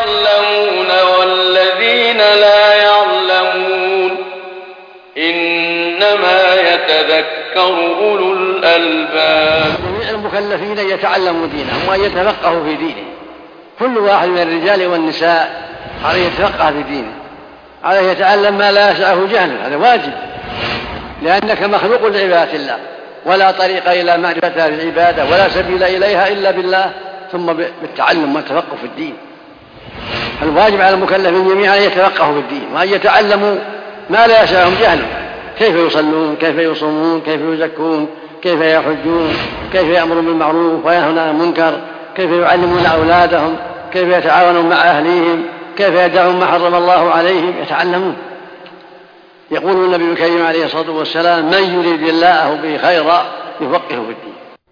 يعلمون والذين لا يعلمون إنما يتذكر أولو الألباب. جميع المكلفين يتعلموا دينهم وأن يتفقهوا في دينه. كل واحد من الرجال والنساء عليه يتفقه في دينه، عليه يتعلم ما لا يسعه جهله، هذا واجب، لأنك مخلوق لعبادة الله، ولا طريق إلى معرفتها بالعبادة ولا سبيل إليها إلا بالله ثم بالتعلم والتفقه في الدين. الواجب على المكلفين جميعا أن يتفقهوا في الدين وأن يتعلموا ما لا يسعهم جهله، كيف يصلون، كيف يصومون، كيف يزكون، كيف يحجون، كيف يأمرون بالمعروف وينهون عن المنكر، كيف يعلمون أولادهم، كيف يتعاونون مع أهليهم، كيف يدعون ما حرم الله عليهم، يتعلمون. يقول النبي الكريم عليه الصلاة والسلام: من يريد الله به خيرا يفقهه في الدين.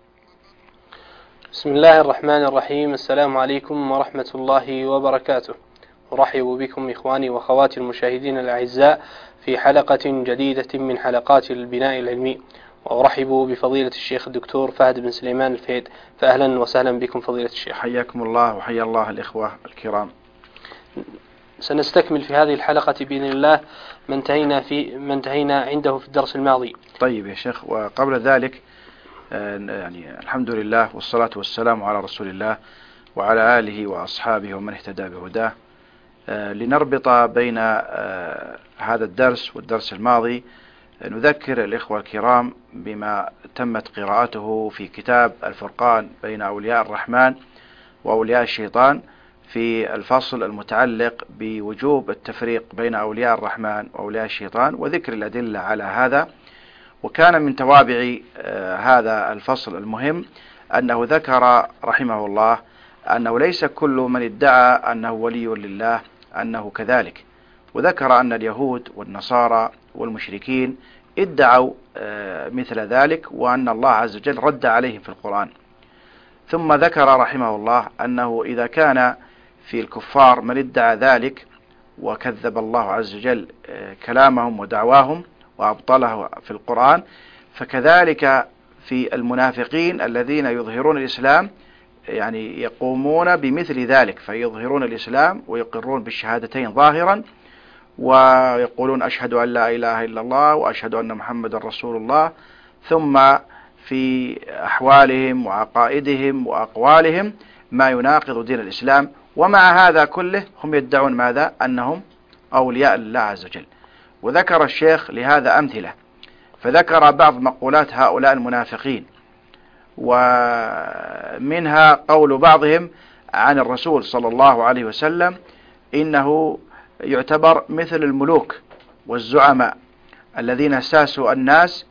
بسم الله الرحمن الرحيم. السلام عليكم ورحمة الله وبركاته. أرحب بكم إخواني وأخواتي المشاهدين الأعزاء في حلقة جديدة من حلقات البناء العلمي، وأرحب بفضيلة الشيخ الدكتور فهد بن سليمان الفهيد، فأهلا وسهلا بكم فضيلة الشيخ. حياكم الله وحيا الله الإخوة الكرام. سنستكمل في هذه الحلقة بإذن الله ما انتهينا عنده في الدرس الماضي. طيب يا شيخ، وقبل ذلك يعني الحمد لله والصلاة والسلام على رسول الله وعلى آله وأصحابه ومن اهتدى بهداه. لنربط بين هذا الدرس والدرس الماضي، نذكر الإخوة الكرام بما تمت قراءته في كتاب الفرقان بين أولياء الرحمن وأولياء الشيطان في الفصل المتعلق بوجوب التفريق بين أولياء الرحمن وأولياء الشيطان وذكر الأدلة على هذا. وكان من توابع هذا الفصل المهم أنه ذكر رحمه الله أنه ليس كل من ادعى أنه ولي لله أنه كذلك، وذكر أن اليهود والنصارى والمشركين ادعوا مثل ذلك وأن الله عز وجل رد عليهم في القرآن. ثم ذكر رحمه الله أنه إذا كان في الكفار من ادعى ذلك وكذب الله عز وجل كلامهم ودعواهم وأبطله في القرآن، فكذلك في المنافقين الذين يظهرون الإسلام يعني يقومون بمثل ذلك، فيظهرون الإسلام ويقرون بالشهادتين ظاهرا ويقولون أشهد أن لا إله إلا الله وأشهد أن محمد رسول الله، ثم في أحوالهم وعقائدهم وأقوالهم ما يناقض دين الإسلام، ومع هذا كله هم يدعون ماذا؟ أنهم أولياء الله عز وجل. وذكر الشيخ لهذا أمثلة، فذكر بعض مقولات هؤلاء المنافقين، ومنها قول بعضهم عن الرسول صلى الله عليه وسلم إنه يعتبر مثل الملوك والزعماء الذين ساسوا الناس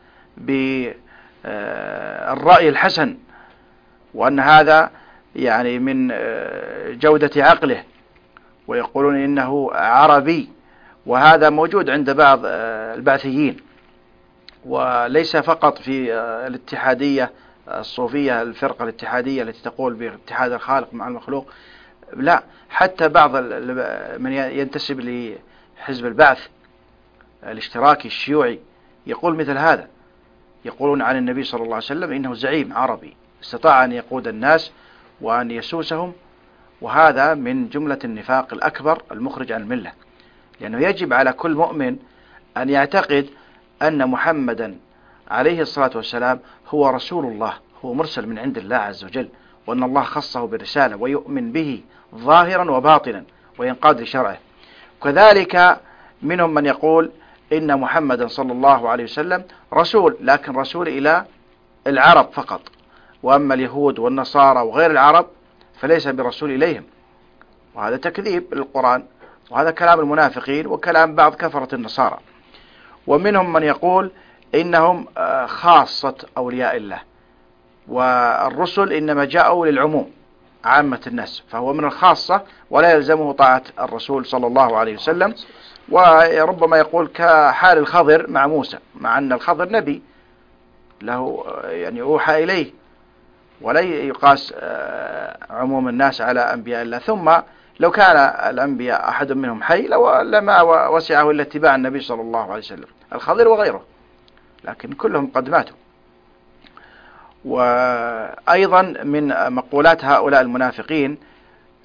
بالرأي الحسن، وأن هذا يعني من جودة عقله، ويقولون إنه عربي، وهذا موجود عند بعض البعثيين، وليس فقط في الاتحادية الصوفية، الفرقة الاتحادية التي تقول باتحاد الخالق مع المخلوق، لا، حتى بعض من ينتسب لحزب البعث الاشتراكي الشيوعي يقول مثل هذا، يقولون عن النبي صلى الله عليه وسلم إنه زعيم عربي استطاع أن يقود الناس وأن يسوسهم، وهذا من جملة النفاق الأكبر المخرج عن الملة. لأنه يجب على كل مؤمن أن يعتقد أن محمدا عليه الصلاة والسلام هو رسول الله، هو مرسل من عند الله عز وجل، وأن الله خصه بالرسالة ويؤمن به ظاهرا وباطنا وينقاد لشرعه. وكذلك منهم من يقول إن محمدا صلى الله عليه وسلم رسول، لكن رسول إلى العرب فقط، وأما اليهود والنصارى وغير العرب فليس برسول إليهم، وهذا تكذيب للقرآن، وهذا كلام المنافقين وكلام بعض كفرة النصارى. ومنهم من يقول إنهم خاصة أولياء الله، والرسل إنما جاءوا للعموم عامة الناس، فهو من الخاصة ولا يلزمه طاعة الرسول صلى الله عليه وسلم. وربما يقول كحال الخضر مع موسى، مع أن الخضر نبي له يعني أوحى إليه، ولا يقاس عموم الناس على أنبياء الله. ثم لو كان الأنبياء أحد منهم حي لما وسعه إلا اتباع النبي صلى الله عليه وسلم، الخضر وغيره، لكن كلهم قد ماتوا. وأيضا من مقولات هؤلاء المنافقين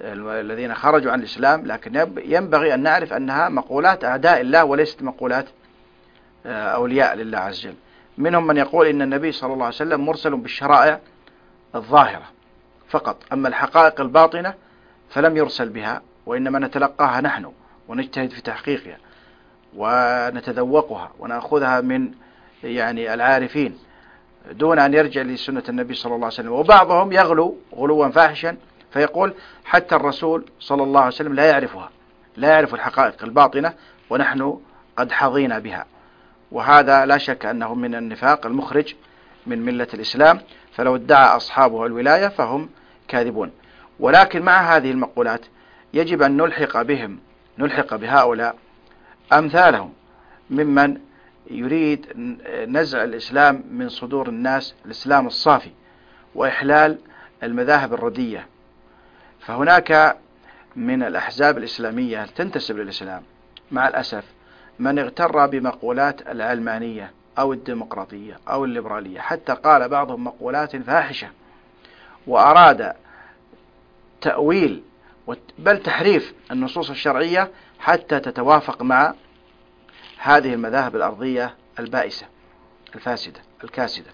الذين خرجوا عن الإسلام، لكن ينبغي أن نعرف أنها مقولات أعداء الله وليست مقولات أولياء لله عز وجل. منهم من يقول إن النبي صلى الله عليه وسلم مرسل بالشرائع الظاهرة فقط، أما الحقائق الباطنة فلم يرسل بها، وإنما نتلقاها نحن ونجتهد في تحقيقها ونتذوقها ونأخذها من يعني العارفين دون أن يرجع لسنة النبي صلى الله عليه وسلم. وبعضهم يغلو غلوا فاحشا فيقول حتى الرسول صلى الله عليه وسلم لا يعرفها، لا يعرف الحقائق الباطنة ونحن قد حظينا بها، وهذا لا شك أنه من النفاق المخرج من ملة الإسلام، فلو ادعى أصحابه الولاية فهم كاذبون. ولكن مع هذه المقولات يجب أن نلحق بهؤلاء أمثالهم ممن يريد نزع الإسلام من صدور الناس، الإسلام الصافي، وإحلال المذاهب الردية. فهناك من الأحزاب الإسلامية تنتسب للإسلام مع الأسف من اغتر بمقولات العلمانية أو الديمقراطية أو الليبرالية، حتى قال بعضهم مقولات فاحشة وأراد تأويل بل تحريف النصوص الشرعية حتى تتوافق مع هذه المذاهب الأرضية البائسة الفاسدة الكاسدة.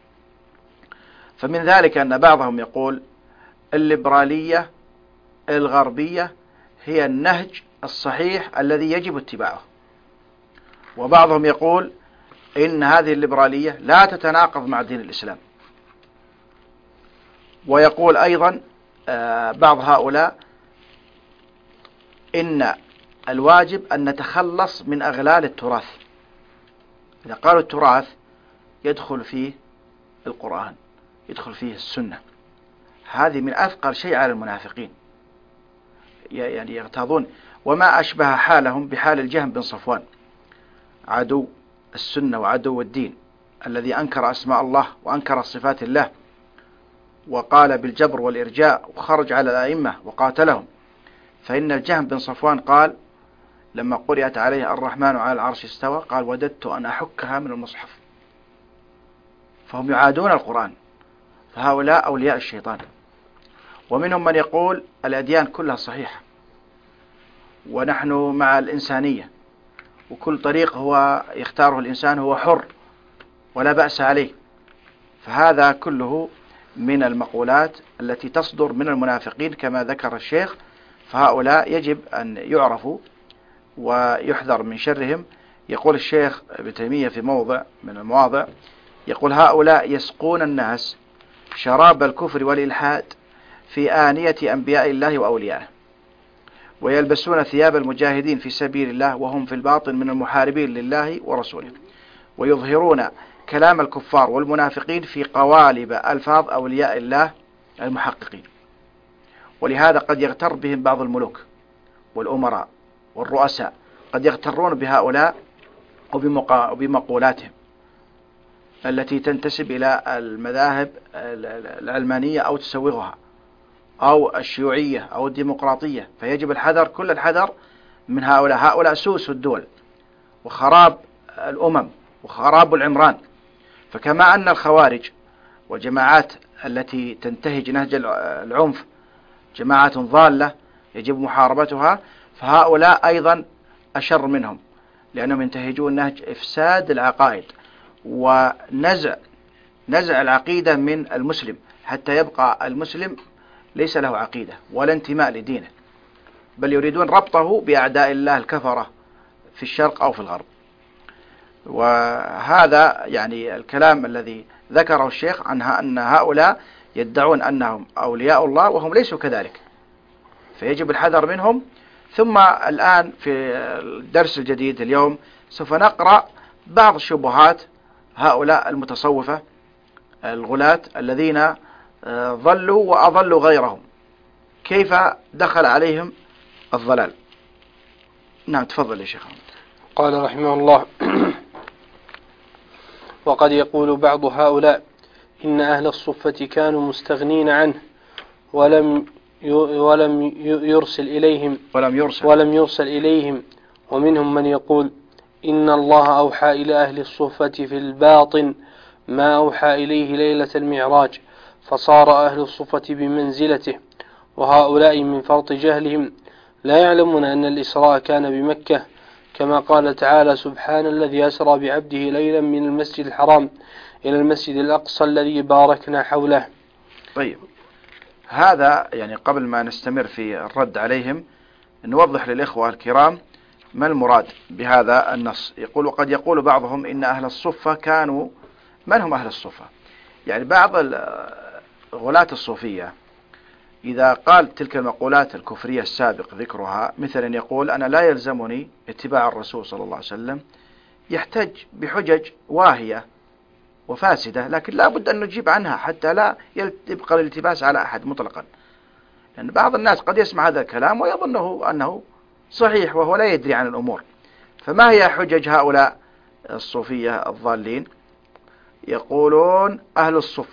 فمن ذلك أن بعضهم يقول الليبرالية الغربية هي النهج الصحيح الذي يجب اتباعه، وبعضهم يقول إن هذه الليبرالية لا تتناقض مع دين الإسلام. ويقول أيضا بعض هؤلاء إن الواجب أن نتخلص من أغلال التراث. إذا قالوا التراث يدخل فيه القرآن، يدخل فيه السنة. هذه من أثقل شيء على المنافقين، يعني يغتاظون، وما أشبه حالهم بحال الجهم بن صفوان عدو السنة وعدو الدين، الذي أنكر أسماء الله وأنكر صفات الله وقال بالجبر والإرجاء وخرج على الأئمة وقاتلهم. فإن الجهم بن صفوان قال لما قرأت عليه الرحمن على العرش استوى قال وددت أن أحكها من المصحف. فهم يعادون القرآن، فهؤلاء أولياء الشيطان. ومنهم من يقول الأديان كلها صحيحة ونحن مع الإنسانية، وكل طريق هو يختاره الإنسان هو حر ولا بأس عليه. فهذا كله من المقولات التي تصدر من المنافقين كما ذكر الشيخ. فهؤلاء يجب أن يعرفوا ويحذر من شرهم. يقول الشيخ ابن تيمية في موضع من المواضع، يقول هؤلاء يسقون الناس شراب الكفر والإلحاد في آنية أنبياء الله وأوليائه، ويلبسون ثياب المجاهدين في سبيل الله وهم في الباطن من المحاربين لله ورسوله، ويظهرون كلام الكفار والمنافقين في قوالب ألفاظ أولياء الله المحققين. ولهذا قد يغتر بهم بعض الملوك والأمراء والرؤساء، قد يغترون بهؤلاء وبمقولاتهم التي تنتسب إلى المذاهب العلمانية أو تسوغها أو الشيوعية أو الديمقراطية. فيجب الحذر كل الحذر من هؤلاء سوس الدول وخراب الأمم وخراب العمران. فكما أن الخوارج وجماعات التي تنتهج نهج العنف جماعات ضالة يجب محاربتها، فهؤلاء أيضا أشر منهم، لأنهم ينتهجون نهج إفساد العقائد ونزع العقيدة من المسلم، حتى يبقى المسلم ليس له عقيدة ولا انتماء لدينه، بل يريدون ربطه بأعداء الله الكفرة في الشرق أو في الغرب. وهذا يعني الكلام الذي ذكره الشيخ عنها أن هؤلاء يدعون أنهم أولياء الله وهم ليسوا كذلك، فيجب الحذر منهم. ثم الآن في الدرس الجديد اليوم سوف نقرأ بعض شبهات هؤلاء المتصوفة الغلاة الذين ضلوا وأضلوا غيرهم، كيف دخل عليهم الضلال. نعم تفضل يا شيخ. قال رحمه الله وقد يقول بعض هؤلاء إن أهل الصفة كانوا مستغنين عنه ولم يرسل إليهم. ومنهم من يقول إن الله أوحى إلى أهل الصفة في الباطن ما أوحى إليه ليلة المعراج، فصار أهل الصفة بمنزلته. وهؤلاء من فرط جهلهم لا يعلمون أن الإسراء كان بمكة، كما قال تعالى: سبحان الذي أسرى بعبده ليلا من المسجد الحرام إلى المسجد الأقصى الذي باركنا حوله. طيب، هذا يعني قبل ما نستمر في الرد عليهم نوضح للإخوة الكرام ما المراد بهذا النص. وقد يقول بعضهم إن أهل الصفة كانوا، من هم أهل الصفة؟ يعني بعض غلاة الصوفية إذا قال تلك المقولات الكفرية السابق ذكرها، مثلا يقول: أنا لا يلزمني اتباع الرسول صلى الله عليه وسلم، يحتج بحجج واهية وفاسدة، لكن لا بد أن نجيب عنها حتى لا يبقى الالتباس على أحد مطلقا، لأن يعني بعض الناس قد يسمع هذا الكلام ويظنه أنه صحيح وهو لا يدري عن الأمور. فما هي حجج هؤلاء الصوفية الضالين؟ يقولون أهل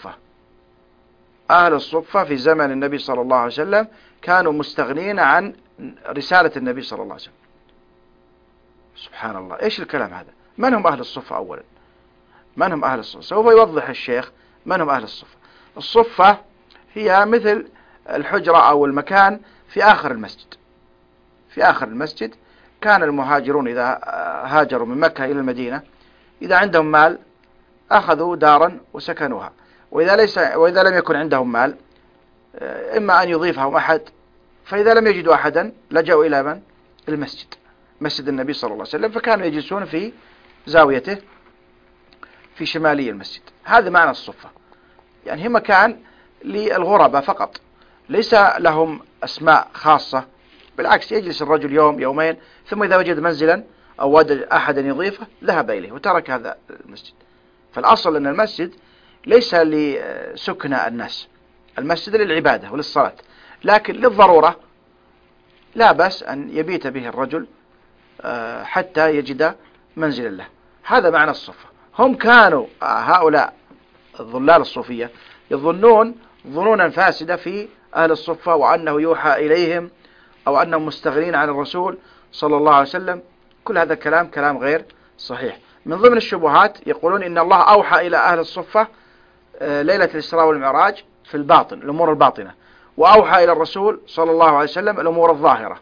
الصفة في زمن النبي صلى الله عليه وسلم كانوا مستغنين عن رسالة النبي صلى الله عليه وسلم. سبحان الله، إيش الكلام هذا؟ من هم أهل الصفة أولا؟ من هم أهل الصفة؟ سوف يوضح الشيخ من هم أهل الصفة. الصفة هي مثل الحجرة أو المكان في آخر المسجد. في آخر المسجد كان المهاجرون إذا هاجروا من مكة إلى المدينة، إذا عندهم مال أخذوا دارا وسكنوها، وإذا لم يكن عندهم مال إما أن يضيفهم أحد، فإذا لم يجدوا أحدا لجأوا إلى من؟ المسجد، مسجد النبي صلى الله عليه وسلم، فكانوا يجلسون في زاويته في شمالي المسجد. هذا معنى الصفة، يعني هي مكان للغرباء فقط، ليس لهم أسماء خاصة، بالعكس يجلس الرجل يوم يومين، ثم إذا وجد منزلا أو وجد أحدا يضيفه ذهب إليه وترك هذا المسجد. فالأصل أن المسجد ليس لسكن الناس، المسجد للعبادة وللصلاة، لكن للضرورة لا بأس أن يبيت به الرجل حتى يجد منزلا له. هذا معنى الصفة. هم كانوا هؤلاء الضلال الصوفية يظنون ظنونا فاسدة في أهل الصفة، وأنه يوحى إليهم أو أنهم مستغنين عن الرسول صلى الله عليه وسلم. كل هذا كلام غير صحيح. من ضمن الشبهات يقولون إن الله أوحى إلى أهل الصفة ليلة الإسراء والمعراج في الباطن، الأمور الباطنة، وأوحى إلى الرسول صلى الله عليه وسلم الأمور الظاهرة.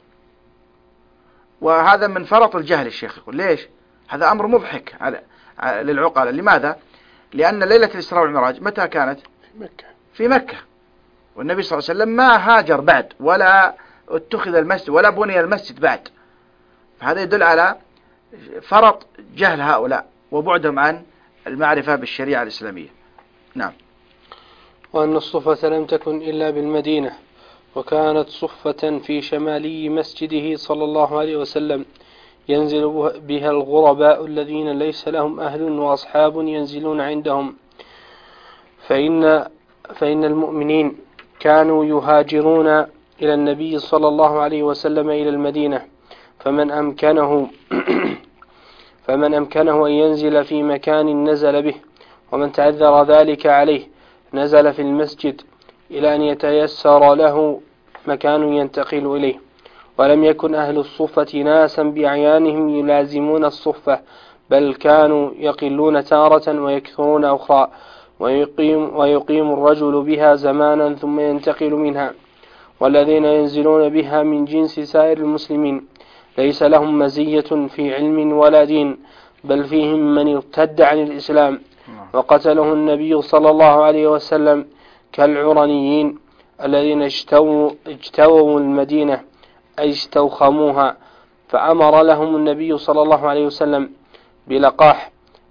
وهذا من فرط الجهل. الشيخ يقول: ليش؟ هذا أمر مضحك للعقلاء. لماذا؟ لأن ليلة الإسراء والمعراج متى كانت؟ في مكة، والنبي صلى الله عليه وسلم ما هاجر بعد، ولا اتخذ المسجد، ولا بني المسجد بعد. فهذا يدل على فرط جهل هؤلاء وبعدهم عن المعرفة بالشريعة الإسلامية. نعم. وأن الصفة لم تكن إلا بالمدينة، وكانت صفة في شمالي مسجده صلى الله عليه وسلم ينزل بها الغرباء الذين ليس لهم أهل وأصحاب ينزلون عندهم، فإن المؤمنين كانوا يهاجرون إلى النبي صلى الله عليه وسلم إلى المدينة، فمن أمكنه أن ينزل في مكان نزل به، ومن تعذر ذلك عليه نزل في المسجد إلى أن يتيسر له مكان ينتقل إليه. ولم يكن أهل الصفة ناسا بأعيانهم يلازمون الصفة، بل كانوا يقلون تارة ويكثرون أخرى، ويقيم الرجل بها زمانا ثم ينتقل منها. والذين ينزلون بها من جنس سائر المسلمين ليس لهم مزية في علم ولا دين، بل فيهم من ارتد عن الإسلام وقتله النبي صلى الله عليه وسلم، كالعرنيين الذين اجتووا المدينة أي استوخموها، فأمر لهم النبي صلى الله عليه وسلم بلقاح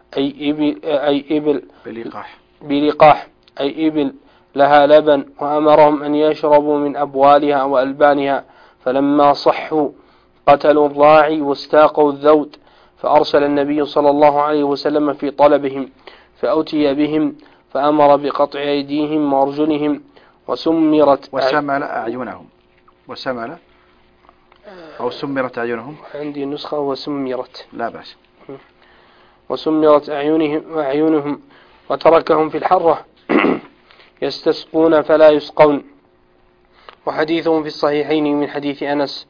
بلقاح أي إبل لها لبن، وأمرهم أن يشربوا من أبوالها وألبانها، فلما صحوا قتلوا الراعي واستاقوا الذود، فأرسل النبي صلى الله عليه وسلم في طلبهم، فأتي بهم فأمر بقطع أيديهم وأرجلهم، وسمل أعينهم. وسمل أو سمرت أعينهم، عندي نسخة وسمرت، لا بأس. وسمرت أعينهم وتركهم في الحرة يستسقون فلا يسقون. وحديثهم في الصحيحين من حديث أنس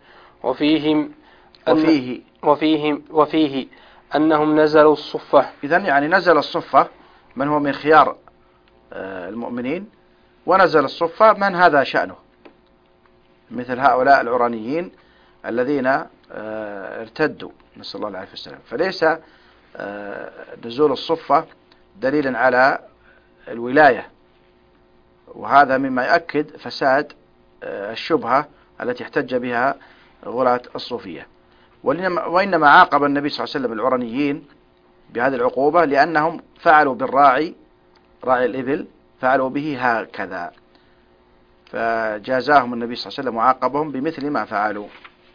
وفيه أنهم نزلوا الصفة. إذن يعني نزل الصفة من هو من خيار المؤمنين، ونزل الصفة من هذا شأنه، مثل هؤلاء العرانيين الذين ارتدوا، نسأل الله العافية والسلام. فليس نزول الصفة دليلا على الولاية، وهذا مما يؤكد فساد الشبهة التي احتج بها غلاة الصوفية. وإنما عاقب النبي صلى الله عليه وسلم العرانيين بهذه العقوبة لأنهم فعلوا بالراعي، راعي الإبل، فعلوا به هكذا، فجازاهم النبي صلى الله عليه وسلم وعاقبهم بمثل ما فعلوا.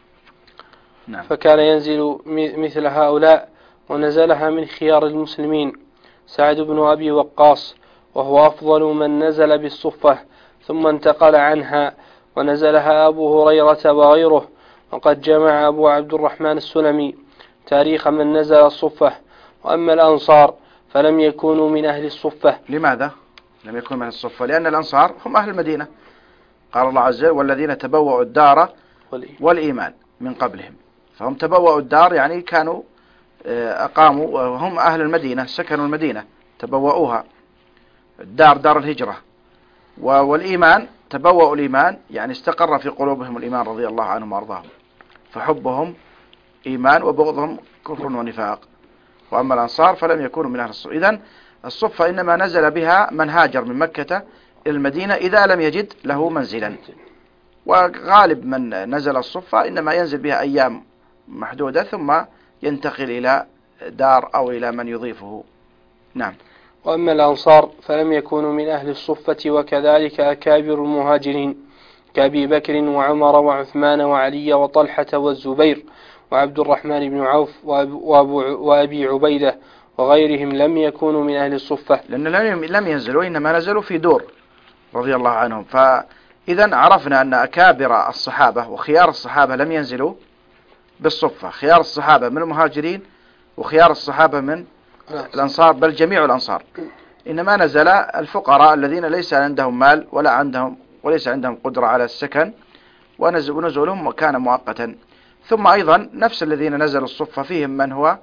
نعم. فكان ينزل مثل هؤلاء، ونزلها من خيار المسلمين سعد بن أبي وقاص، وهو أفضل من نزل بالصفة ثم انتقل عنها، ونزلها أبو هريرة وغيره. وقد جمع أبو عبد الرحمن السلمي تاريخ من نزل الصفة. وأما الأنصار فلم يكونوا من أهل الصفة. لماذا لم يكونوا من أهل الصفة؟ لأن الأنصار هم أهل المدينة، قال الله عز وجل والذين تبوأوا الدار والإيمان من قبلهم، فهم تبوأوا الدار يعني كانوا أقاموا، وهم أهل المدينة، سكنوا المدينة، تبوأوها، الدار دار الهجرة. والإيمان تبوأوا الإيمان يعني استقر في قلوبهم الإيمان رضي الله عنهم وأرضاهم، فحبهم إيمان وبغضهم كفر ونفاق. وأما الأنصار فلم يكونوا من أهل الصفة. إذن الصفة إنما نزل بها من هاجر من مكة إلى المدينة إذا لم يجد له منزلا، وغالب من نزل الصفة إنما ينزل بها أيام محدودة ثم ينتقل إلى دار أو إلى من يضيفه. نعم. وأما الأنصار فلم يكونوا من أهل الصفة، وكذلك أكابر المهاجرين كأبي بكر وعمر وعثمان وعلي وطلحة والزبير وعبد الرحمن بن عوف وأبي عبيدة وغيرهم لم يكونوا من أهل الصفة، لأن لم ينزلوا، إنما نزلوا في دور رضي الله عنهم. فإذا عرفنا أن أكابر الصحابة وخيار الصحابة لم ينزلوا بالصفة، خيار الصحابة من المهاجرين وخيار الصحابة من الأنصار، بل جميع الأنصار. إنما نزل الفقراء الذين ليس عندهم مال وليس عندهم قدرة على السكن، ونزولهم كان مؤقتا. ثم أيضا نفس الذين نزلوا الصفة فيهم من هو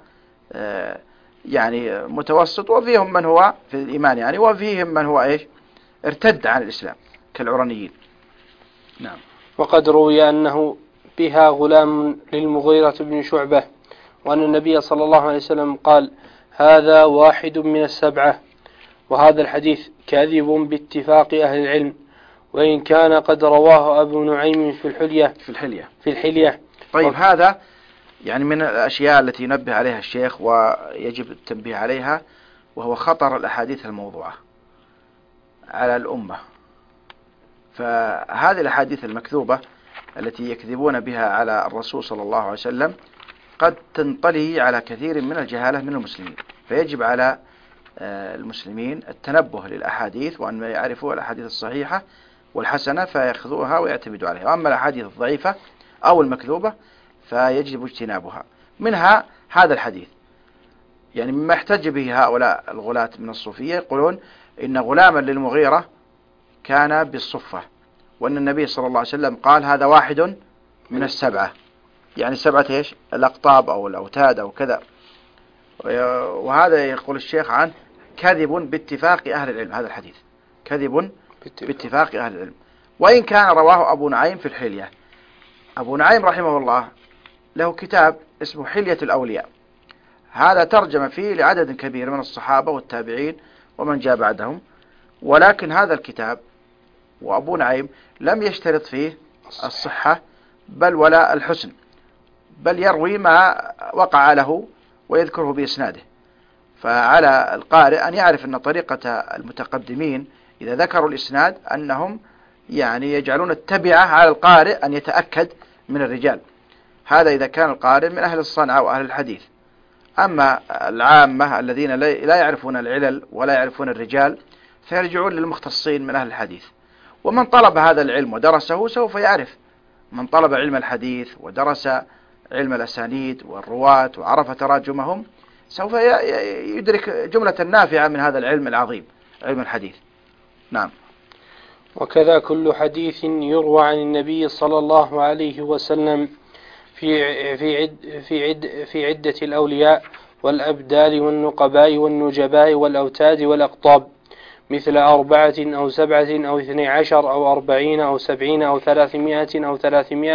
يعني متوسط، وفيهم من هو في الإيمان يعني، وفيهم من هو ارتد عن الإسلام كالعرانيين. نعم. وقد روي أنه بها غلام للمغيرة بن شعبة، وأن النبي صلى الله عليه وسلم قال هذا واحد من السبعة. وهذا الحديث كاذب باتفاق أهل العلم، وإن كان قد رواه أبو نعيم في الحلية. طيب، هذا يعني من الأشياء التي ينبه عليها الشيخ ويجب التنبيه عليها، وهو خطر الأحاديث الموضوعة على الأمة. فهذه الأحاديث المكذوبة التي يكذبون بها على الرسول صلى الله عليه وسلم قد تنطلي على كثير من الجهالة من المسلمين، فيجب على المسلمين التنبه للأحاديث، وأن يعرفوا الأحاديث الصحيحة والحسنة فيأخذوها ويعتمدوا عليها. وأما الأحاديث الضعيفة أو المكذوبة فيجب اجتنابها. منها هذا الحديث، يعني مما احتج به هؤلاء الغلاة من الصوفية، يقولون إن غلاما للمغيرة كان بالصفة، وأن النبي صلى الله عليه وسلم قال هذا واحد من السبعة، يعني سبعة الأقطاب أو الأوتاد أو كذا. وهذا يقول الشيخ عنه كذب باتفاق أهل العلم، هذا الحديث كذب باتفاق أهل العلم. وإن كان رواه أبو نعيم في الحلية. أبو نعيم رحمه الله له كتاب اسمه حلية الأولياء، هذا ترجم فيه لعدد كبير من الصحابة والتابعين ومن جاء بعدهم، ولكن هذا الكتاب وأبو نعيم لم يشترط فيه الصحة بل ولا الحسن، بل يروي ما وقع له ويذكره بإسناده. فعلى القارئ أن يعرف أن طريقة المتقدمين إذا ذكروا الإسناد أنهم يعني يجعلون التبعة على القارئ أن يتأكد من الرجال، هذا إذا كان القارئ من أهل الصنعة وأهل الحديث. أما العامة الذين لا يعرفون العلل ولا يعرفون الرجال فيرجعون للمختصين من أهل الحديث. ومن طلب هذا العلم ودرسه سوف يعرف، من طلب علم الحديث ودرس علم الأسانيد والرواة وعرف تراجمهم سوف يدرك جملة نافعة من هذا العلم العظيم، علم الحديث. نعم. وكذا كل حديث يروى عن النبي صلى الله عليه وسلم في عدة الأولياء والأبدال والنقباء والنجباء والأوتاد والأقطاب مثل 4 أو 7 أو 12 أو 40 أو 70 أو 300 أو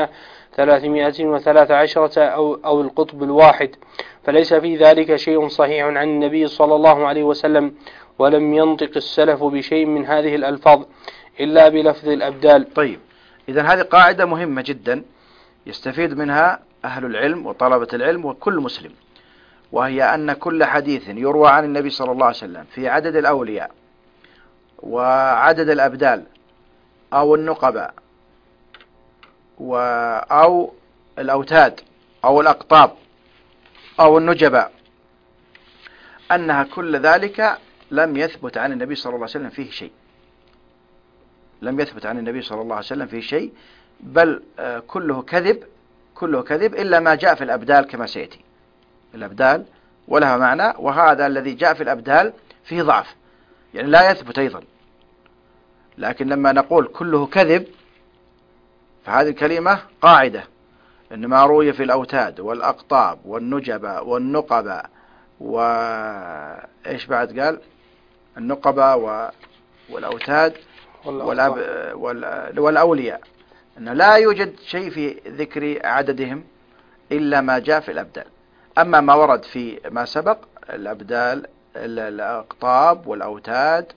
313 أو القطب الواحد، فليس في ذلك شيء صحيح عن النبي صلى الله عليه وسلم، ولم ينطق السلف بشيء من هذه الألفاظ إلا بلفظ الأبدال. طيب، إذن هذه قاعدة مهمة جدا يستفيد منها أهل العلم وطلبة العلم وكل مسلم، وهي أن كل حديث يروى عن النبي صلى الله عليه وسلم في عدد الأولياء وعدد الأبدال أو النقباء أو الأوتاد أو الأقطاب أو النجباء، أنها كل ذلك لم يثبت عن النبي صلى الله عليه وسلم فيه شيء، لم يثبت عن النبي صلى الله عليه وسلم فيه شيء، بل كله كذب إلا ما جاء في الأبدال كما سيأتي. الأبدال ولها معنى، وهذا الذي جاء في الأبدال فيه ضعف، يعني لا يثبت أيضا. لكن لما نقول كله كذب فهذه الكلمة قاعدة، إن ما روي في الأوتاد والأقطاب والنجبة والنقبة وإيش بعد قال النقبة والأوتاد والأولياء، أنه لا يوجد شيء في ذكر عددهم إلا ما جاء في الأبدال. أما ما ورد في ما سبق الأبدال الأقطاب والأوتاد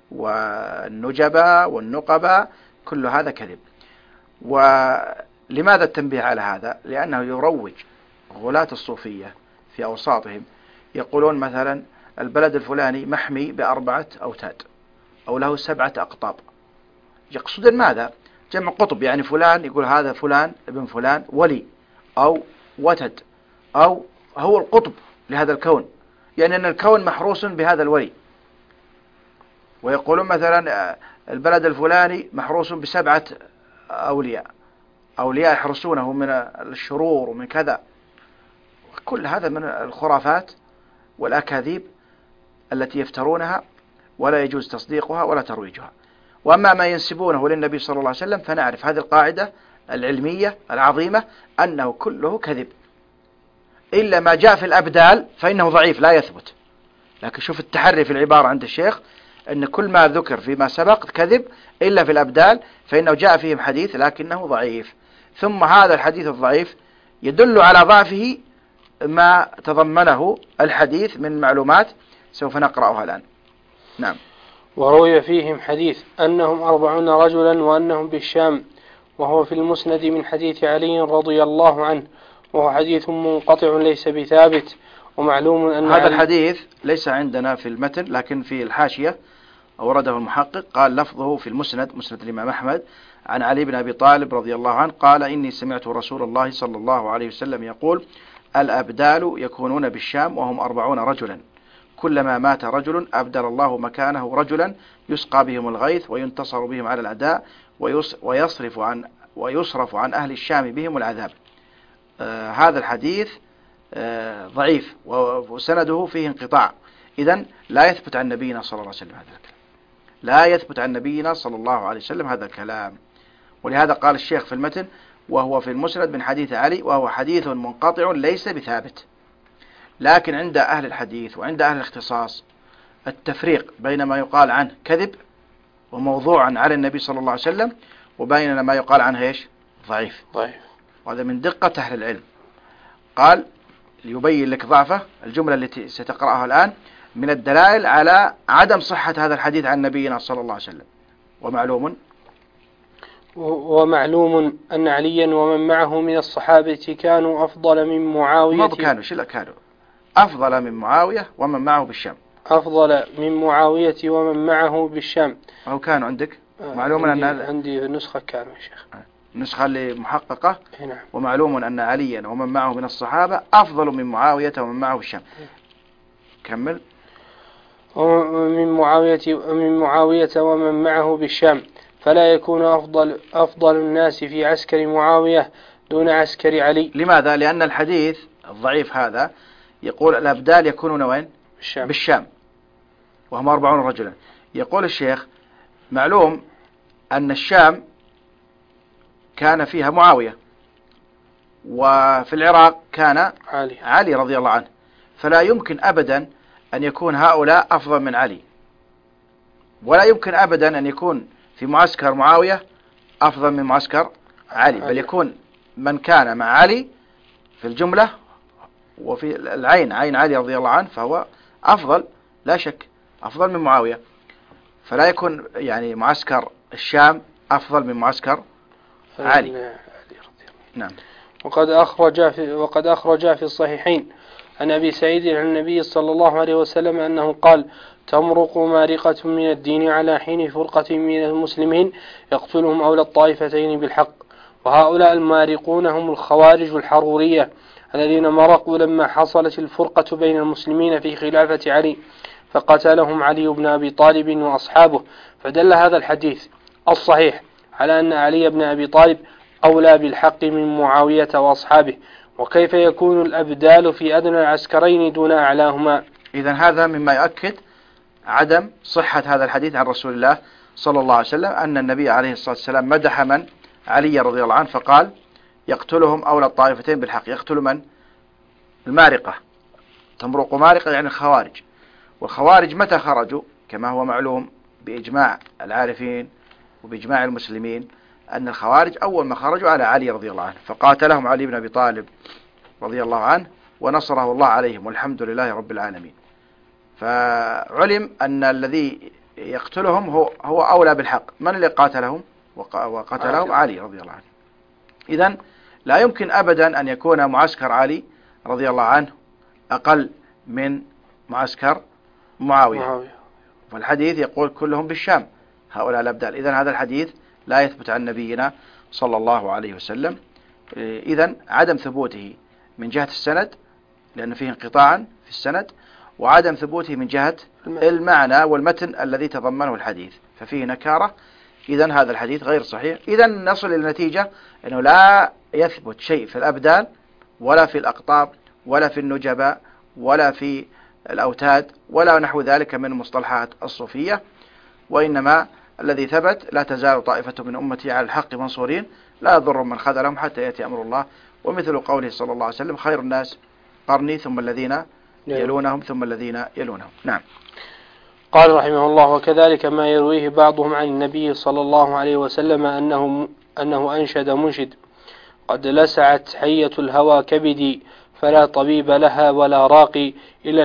والنجبة والنقبة كل هذا كذب. ولماذا التنبيه على هذا؟ لأنه يروج غلاة الصوفية في أوساطهم، يقولون مثلا البلد الفلاني محمي ب4 أوتاد أو له 7 أقطاب. يقصدون ماذا؟ جمع قطب، يعني فلان يقول هذا فلان ابن فلان ولي أو وتد أو هو القطب لهذا الكون، يعني أن الكون محروس بهذا الولي. ويقولون مثلا البلد الفلاني محروس ب7 أولياء يحرسونه من الشرور ومن كذا. كل هذا من الخرافات والأكاذيب التي يفترونها، ولا يجوز تصديقها ولا ترويجها. وأما ما ينسبونه للنبي صلى الله عليه وسلم فنعرف هذه القاعدة العلمية العظيمة أنه كله كذب، إلا ما جاء في الأبدال فإنه ضعيف لا يثبت. لكن شوف التحري في العبارة عند الشيخ، أن كل ما ذكر فيما سبق كذب إلا في الأبدال فإنه جاء فيهم حديث لكنه ضعيف. ثم هذا الحديث الضعيف يدل على ضعفه ما تضمنه الحديث من معلومات سوف نقرأها الآن. نعم. وروي فيهم حديث أنهم 40 رجلا وأنهم بالشام، وهو في المسند من حديث علي رضي الله عنه، وهو حديث منقطع ليس بثابت. ومعلوم أن هذا الحديث ليس عندنا في المتن، لكن في الحاشية أورده المحقق قال لفظه في المسند، مسند الإمام أحمد، عن علي بن أبي طالب رضي الله عنه قال إني سمعت رسول الله صلى الله عليه وسلم يقول الأبدال يكونون بالشام وهم 40 رجلا، كلما مات رجل أبدل الله مكانه رجلا يسقى بهم الغيث وينتصر بهم على الأعداء ويصرف عن أهل الشام بهم العذاب. هذا الحديث ضعيف وسنده فيه انقطاع، إذن لا يثبت عن نبينا صلى الله عليه وسلم هذا الكلام، لا يثبت عن نبينا صلى الله عليه وسلم هذا الكلام. ولهذا قال الشيخ في المتن وهو في المسند من حديث علي وهو حديث منقطع ليس بثابت. لكن عند أهل الحديث وعند أهل الاختصاص التفريق بين ما يقال عنه كذب وموضوعا على النبي صلى الله عليه وسلم وبين ما يقال عنه ايش؟ ضعيف. وهذا من دقة أهل العلم. قال ليبين لك ضعفه الجملة التي ستقرأها الآن من الدلائل على عدم صحة هذا الحديث عن نبينا صلى الله عليه وسلم. ومعلوم أن عليا ومن معه من الصحابة كانوا أفضل من معاوية. ما كانوا أفضل من معاوية ومن معه بالشام. أفضل من معاوية ومن معه بالشام. أو كانوا عندك معلوم أن عندي نسخة كاملة يا شيخ، النسخة اللي محققة. نعم. ومعلوم أن عليا ومن معه من الصحابة أفضل من معاوية ومن معه بالشام. كمل. ومن معاوية ومن معه بالشام، فلا يكون أفضل الناس في عسكر معاوية دون عسكر علي. لماذا؟ لأن الحديث الضعيف هذا يقول الأبدال يكونون وين؟ بالشام وهم 40 رجلا. يقول الشيخ معلوم أن الشام كان فيها معاوية وفي العراق كان علي رضي الله عنه، فلا يمكن أبدا أن يكون هؤلاء أفضل من علي ولا يمكن أبدا أن يكون في معسكر معاوية أفضل من معسكر علي، بل يكون من كان مع علي في الجملة وفي العين عين علي رضي الله عنه فهو أفضل لا شك، أفضل من معاوية. فلا يكون يعني معسكر الشام أفضل من معسكر علي. نعم. وقد أخرج في الصحيحين عن أبي سعيد عن النبي صلى الله عليه وسلم أنه قال: تمرق مارقة من الدين على حين فرقة من المسلمين يقتلهم أولى الطائفتين بالحق. وهؤلاء المارقون هم الخوارج الحرورية الذين مرقوا لما حصلت الفرقة بين المسلمين في خلافة علي، فقتلهم علي بن أبي طالب وأصحابه. فدل هذا الحديث الصحيح على أن علي بن أبي طالب أولى بالحق من معاوية وأصحابه. وكيف يكون الأبدال في أدنى العسكرين دون أعلاهما؟ إذن هذا مما يؤكد عدم صحة هذا الحديث عن رسول الله صلى الله عليه وسلم، أن النبي عليه الصلاة والسلام مدح من؟ علي رضي الله عنه، فقال: يقتلهم أولى الطائفتين بالحق. يقتل من؟ المارقة. تمرق مارقة يعني الخوارج. والخوارج متى خرجوا؟ كما هو معلوم بإجماع العارفين وبإجماع المسلمين أن الخوارج أول ما خرجوا على علي رضي الله عنه، فقاتلهم علي بن أبي طالب رضي الله عنه ونصره الله عليهم والحمد لله رب العالمين. فعلم أن الذي يقتلهم هو أولى بالحق. من اللي قاتلهم؟ وقتلهم علي رضي الله عنه. إذن لا يمكن أبدا أن يكون معسكر علي رضي الله عنه أقل من معسكر معاوية. والحديث يقول كلهم بالشام هؤلاء الأبدال. إذن هذا الحديث لا يثبت عن نبينا صلى الله عليه وسلم. إذن عدم ثبوته من جهة السند لأن فيه انقطاعا في السند، وعدم ثبوته من جهة المعنى والمتن الذي تضمنه الحديث، ففيه نكارة. إذن هذا الحديث غير صحيح. إذن نصل إلى النتيجة أنه لا يثبت شيء في الأبدال ولا في الأقطاب ولا في النجباء ولا في الأوتاد ولا نحو ذلك من المصطلحات الصوفية، وإنما الذي ثبت: لا تزال طائفة من أمتي على الحق منصورين لا يضر من خذلهم حتى يأتي أمر الله. ومثل قوله صلى الله عليه وسلم: خير الناس قرني ثم الذين يلونهم ثم الذين يلونهم. نعم. قال رحمه الله: وكذلك ما يرويه بعضهم عن النبي صلى الله عليه وسلم أنه أنشد منشد: قد لسعت حية الهوى كبدي فلا طبيب لها ولا راقي إلا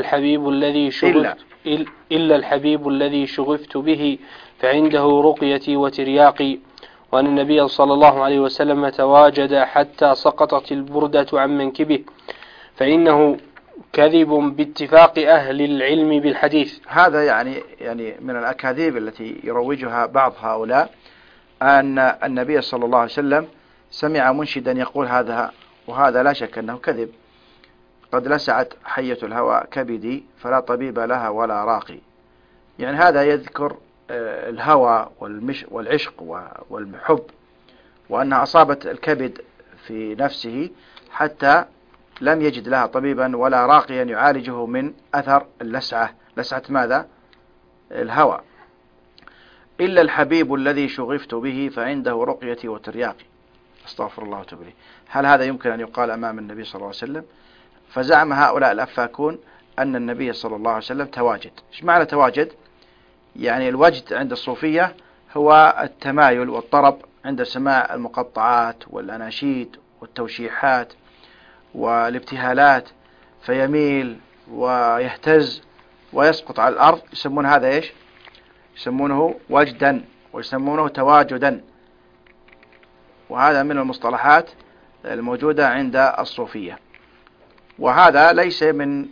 الحبيب الذي شغفت به فعنده رقيتي وترياقي. وأن النبي صلى الله عليه وسلم تواجد حتى سقطت البردة عن منكبه، فإنه كذب باتفاق أهل العلم بالحديث. هذا يعني من الأكاذيب التي يروجها بعض هؤلاء أن النبي صلى الله عليه وسلم سمع منشدا يقول هذا، وهذا لا شك أنه كذب. قد لسعت حية الهوى كبدي فلا طبيب لها ولا راقي، يعني هذا يذكر الهوى والعشق والحب، وأنها أصابت الكبد في نفسه حتى لم يجد لها طبيبا ولا راقيا يعالجه من أثر اللسعة. لسعة ماذا؟ الهوى. إلا الحبيب الذي شغفت به فعنده رقيتي وترياقي. استغفر الله وتوب إليه. هل هذا يمكن أن يقال أمام النبي صلى الله عليه وسلم؟ فزعم هؤلاء الأفاكون أن النبي صلى الله عليه وسلم تواجد. إيش معنى تواجد؟ يعني الوجد عند الصوفية هو التمايل والطرب عند سماع المقطعات والأناشيد والتوشيحات والابتهالات، فيميل ويهتز ويسقط على الأرض. يسمون هذا إيش؟ يسمونه وجدا ويسمونه تواجدا. وهذا من المصطلحات الموجودة عند الصوفية، وهذا ليس من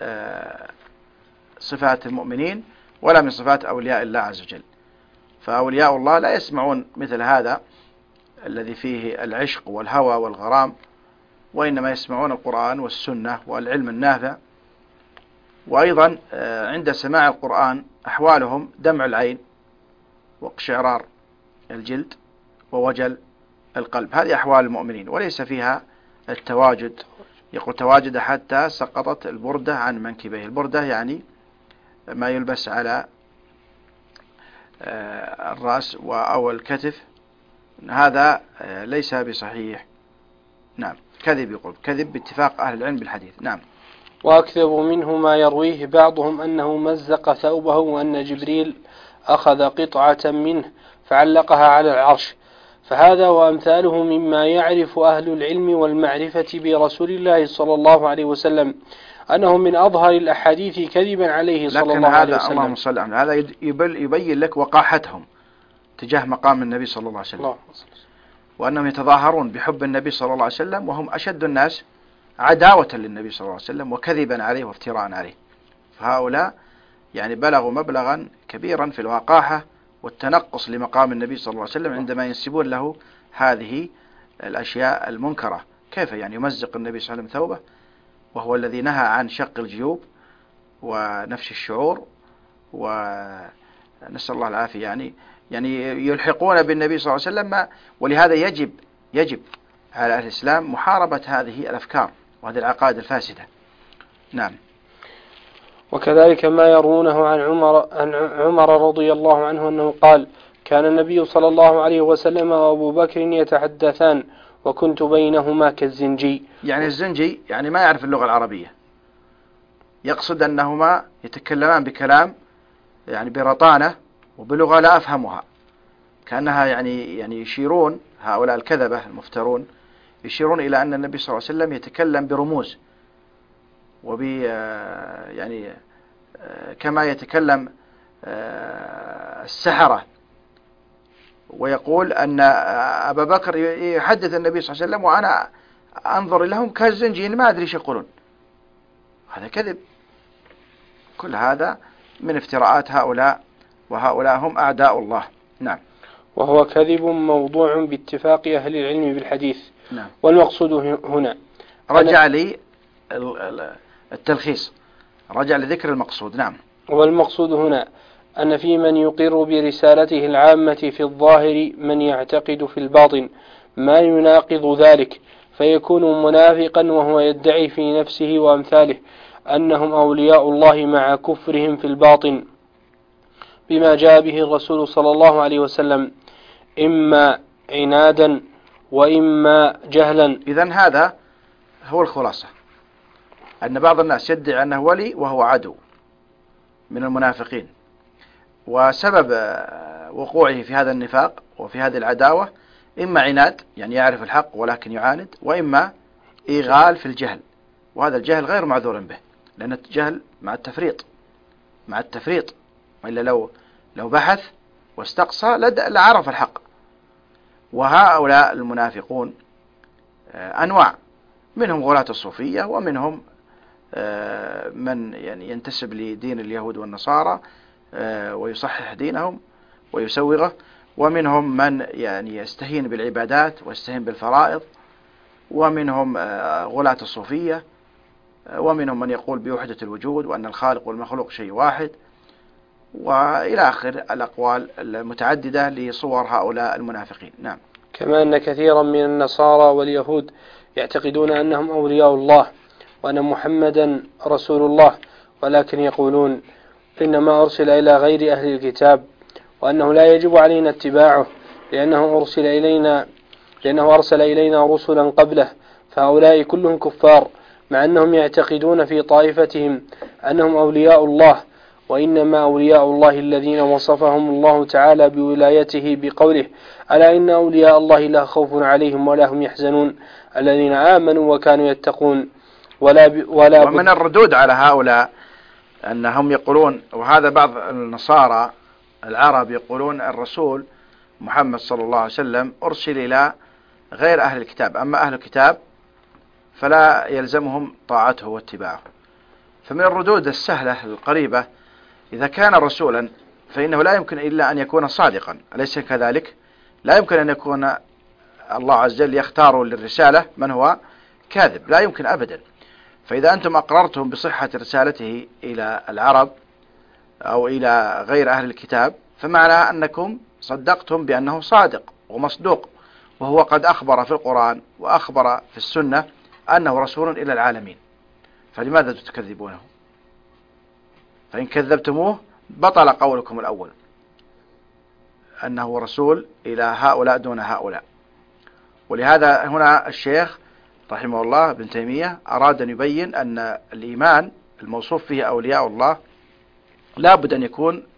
صفات المؤمنين ولا من صفات أولياء الله عز وجل. فأولياء الله لا يسمعون مثل هذا الذي فيه العشق والهوى والغرام، وإنما يسمعون القرآن والسنة والعلم النافع. وأيضا عند سماع القرآن أحوالهم دمع العين واقشعرار الجلد ووجل القلب. هذه أحوال المؤمنين وليس فيها التواجد. يقول تواجد حتى سقطت البردة عن منكبيه. البردة يعني ما يلبس على الرأس أو الكتف. هذا ليس بصحيح. نعم. كذب. يقول كذب باتفاق أهل العلم بالحديث. نعم. وأكذب منه ما يرويه بعضهم أنه مزق ثوبه وأن جبريل أخذ قطعة منه فعلقها على العرش. فهذا وأمثاله مما يعرف أهل العلم والمعرفة برسول الله صلى الله عليه وسلم أنه من أظهر الأحاديث كذبا عليه صلى الله عليه وسلم. اللهم صل على هذا يبين لك وقاحتهم تجاه مقام النبي صلى الله عليه وسلم، وأنهم يتظاهرون بحب النبي صلى الله عليه وسلم وهم أشد الناس عداوة للنبي صلى الله عليه وسلم وكذبا عليه وافتراء عليه. فهؤلاء يعني بلغوا مبلغا كبيرا في الوقاحة والتنقص لمقام النبي صلى الله عليه وسلم عندما ينسبون له هذه الأشياء المنكرة. كيف يعني يمزق النبي صلى الله عليه وسلم ثوبه وهو الذي نهى عن شق الجيوب ونفش الشعور، ونسأل الله العافية. يعني يلحقون بالنبي صلى الله عليه وسلم. ولهذا يجب على أهل الإسلام محاربة هذه الأفكار وهذه العقائد الفاسدة. نعم. وكذلك ما يروونه عن عمر رضي الله عنه أنه قال: كان النبي صلى الله عليه وسلم وأبو بكر يتحدثان وكنت بينهما كالزنجي. يعني الزنجي يعني ما يعرف اللغة العربية، يقصد أنهما يتكلمان بكلام يعني برطانة وبلغة لا أفهمها، كأنها يعني يشيرون هؤلاء الكذبة المفترون يشيرون إلى أن النبي صلى الله عليه وسلم يتكلم برموز يعني كما يتكلم السحرة، ويقول أن أبا بكر يحدث النبي صلى الله عليه وسلم وأنا أنظر لهم كالزنجين ما أدري ايش يقولون. هذا كذب. كل هذا من افتراءات هؤلاء، وهؤلاء هم أعداء الله. نعم. وهو كذب موضوع باتفاق أهل العلم بالحديث. نعم. والمقصود هنا رجع لي التلخيص، رجع لذكر المقصود. نعم. والمقصود هنا أن في من يقر برسالته العامة في الظاهر من يعتقد في الباطن ما يناقض ذلك، فيكون منافقا وهو يدعي في نفسه وأمثاله أنهم أولياء الله مع كفرهم في الباطن بما جاء به الرسول صلى الله عليه وسلم، إما عنادا وإما جهلا. إذن هذا هو الخلاصة، أن بعض الناس يدعي أنه ولي وهو عدو من المنافقين، وسبب وقوعه في هذا النفاق وفي هذه العداوة إما عناد يعني يعرف الحق ولكن يعاند، وإما إيغال في الجهل، وهذا الجهل غير معذور به، لأن الجهل مع التفريط، وإلا لو بحث واستقصى لعرف الحق. وهؤلاء المنافقون أنواع، منهم غلاة الصوفية، ومنهم من يعني ينتسب لدين اليهود والنصارى ويصحح دينهم ويسوغه، ومنهم من يعني يستهين بالعبادات ويستهين بالفرائض، ومنهم غلاة الصوفية، ومنهم من يقول بوحدة الوجود وأن الخالق والمخلوق شيء واحد، وإلى آخر الأقوال المتعددة لصور هؤلاء المنافقين. نعم. كما أن كثيرا من النصارى واليهود يعتقدون أنهم أولياء الله وأن محمدا رسول الله، ولكن يقولون إنما أرسل إلى غير أهل الكتاب، وأنه لا يجب علينا اتباعه لأنه أرسل إلينا رسلا قبله، فهؤلاء كلهم كفار، مع أنهم يعتقدون في طائفتهم أنهم أولياء الله، وإنما أولياء الله الذين وصفهم الله تعالى بولايته بقوله: ألا إن أولياء الله لا خوف عليهم ولا هم يحزنون الذين آمنوا وكانوا يتقون. ومن الردود على هؤلاء أنهم يقولون، وهذا بعض النصارى العرب يقولون الرسول محمد صلى الله عليه وسلم أرسل إلى غير أهل الكتاب، أما أهل الكتاب فلا يلزمهم طاعته واتباعه. فمن الردود السهلة القريبة: إذا كان رسولا فإنه لا يمكن إلا أن يكون صادقا، أليس كذلك؟ لا يمكن أن يكون الله عز وجل يختار للرسالة من هو كاذب، لا يمكن أبدا. فإذا أنتم أقررتم بصحة رسالته إلى العرب أو إلى غير أهل الكتاب، فمعنى أنكم صدقتم بأنه صادق ومصدوق، وهو قد أخبر في القرآن وأخبر في السنة أنه رسول إلى العالمين، فلماذا تكذبونه؟ فإن كذبتموه بطل قولكم الأول أنه رسول إلى هؤلاء دون هؤلاء. ولهذا هنا الشيخ رحمه الله ابن تيمية أراد أن يبين أن الإيمان الموصوف فيه أولياء الله لا بد أن يكون